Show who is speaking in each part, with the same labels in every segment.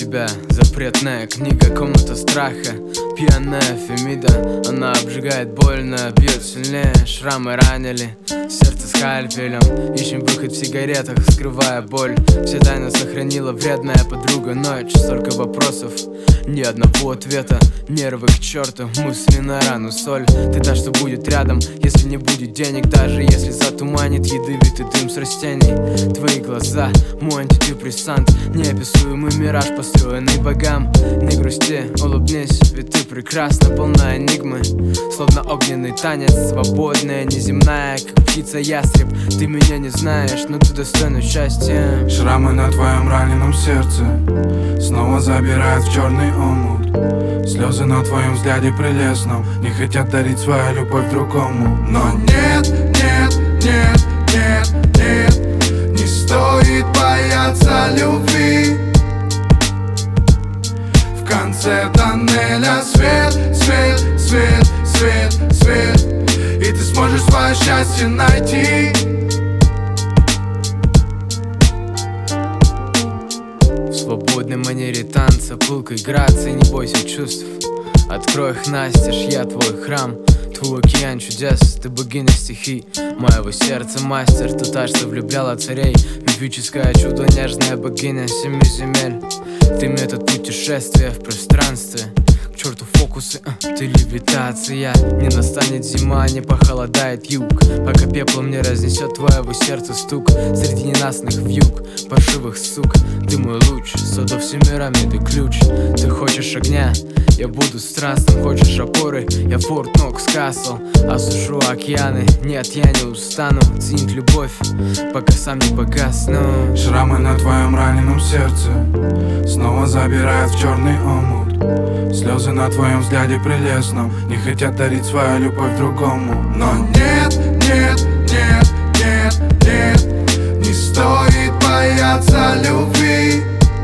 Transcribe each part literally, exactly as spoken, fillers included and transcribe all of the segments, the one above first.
Speaker 1: тебя запретная книга, комната страха, пьяная Фемида. Она обжигает больно, бьет сильнее, шрамы ранили сердце скальпелем. Ищем выход в сигаретах, скрывая боль. Все тайны сохранила вредная подруга ночь. Столько вопросов, ни одного ответа. Нервы к черту, мысли на рану соль. Ты та, что будет рядом, если не будет денег. Даже если затуманит ядовитый дым с растений. Твои глаза, мой антидепрессант. Неописуемый мираж, построенный богам. Не грусти, улыбнись, ведь ты прекрасна, полна энигмы. Словно огненный танец, свободная, неземная, как птица-ястреб. Ты меня не знаешь, но ты достойна счастья.
Speaker 2: Шрамы на твоем раненом сердце снова забирают в черный омут. Слезы на твоем взгляде прелестном не хотят дарить свою любовь другому. Но нет, нет, нет, нет, нет, не стоит бояться любви. В конце тоннеля свет, свет, свет, свет, свет, и ты сможешь свое счастье найти.
Speaker 1: В свободной манере танца, пылкой грации, не бойся чувств. Открой их настежь, я твой храм, твой океан чудес. Ты богиня стихий моего сердца, мастер. Ты та, что влюбляла царей, мифическое чудо, нежная богиня семи земель. Ты метод путешествия в пространстве. К черту фокусы, а, ты левитация. Не настанет зима, не похолодает юг, пока пеплом не разнесет твоего сердца стук. Среди ненастных вьюг, паршивых сук, ты мой луч, садов всемирами ты ключ. Ты хочешь огня, я буду страстным. Хочешь опоры, я Форт Нокс Касл. Осушу океаны, нет, я не устану ценить любовь, пока сам не погасну.
Speaker 2: Шрамы на твоем раненом сердце снова забирают в черный омут. Слезы на твоем взгляде прелестном не хотят дарить свою любовь другому. Но нет, нет, нет, нет, нет, не стоит бояться любви.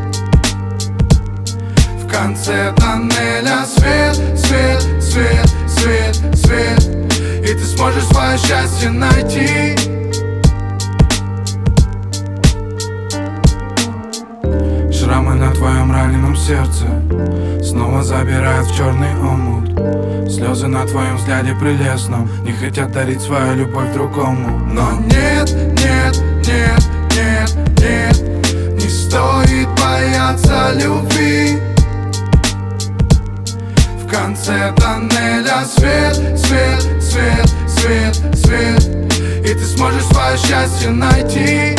Speaker 2: В конце тоннеля свет, свет, свет, свет, свет, и ты сможешь свое счастье найти. Шрамы на твоем раненом сердце снова забирают в черный омут. Слезы на твоем взгляде прелестном не хотят дарить свою любовь другому. Но нет, нет, нет, нет, нет, не стоит бояться любви. В конце тоннеля свет, свет, свет, свет, свет, и ты сможешь свое счастье найти.